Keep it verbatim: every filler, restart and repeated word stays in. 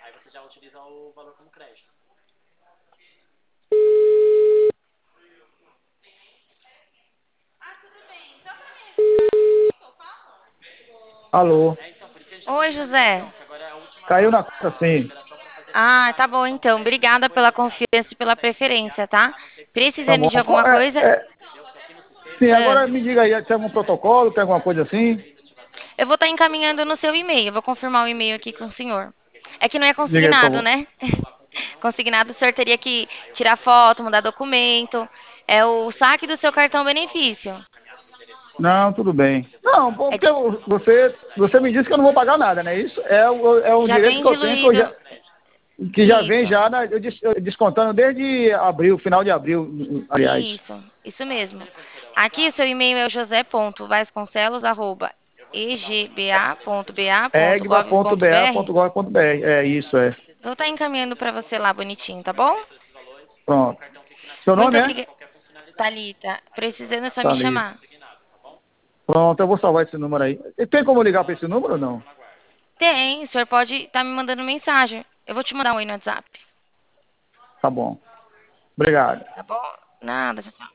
Alô? Oi, José. Caiu na conta sim. Ah, tá bom então. Obrigada pela confiança e pela preferência, tá? Tá Precisando bom. de alguma Qual- É, coisa, é, sim, ah, agora me diga aí, tem algum protocolo, tem alguma coisa assim? eu vou estar encaminhando no seu e-mail. Eu vou confirmar o e-mail aqui com o senhor. É que não é Diga aí, por consignado, favor. né? Consignado, o senhor teria que tirar foto, mudar documento. É o saque do seu cartão benefício. Não, tudo bem. Não, É porque de- eu- você, você me disse que eu não vou pagar nada, né? Isso é, o- é um Já direito vem que eu tenho, que, eu diluído. já, que já vem Isso. já na- eu des- eu descontando desde abril, final de abril, aliás. Isso, isso mesmo. Aqui o seu e-mail é o josé.vasconcelos.egba.ba.gov.br. egba.ba.gov.br. É isso, é. Vou estar encaminhando para você lá bonitinho, tá bom? Pronto. Seu Muito nome é? obrigada. Thalita, precisando é só Tá me ali. chamar. Pronto, eu vou salvar esse número aí. E tem como ligar para esse número ou não? Tem, o senhor pode estar me mandando mensagem. Eu vou te mandar um oi no WhatsApp. Tá bom. Obrigado. Tá bom? Nada, tchau, tchau.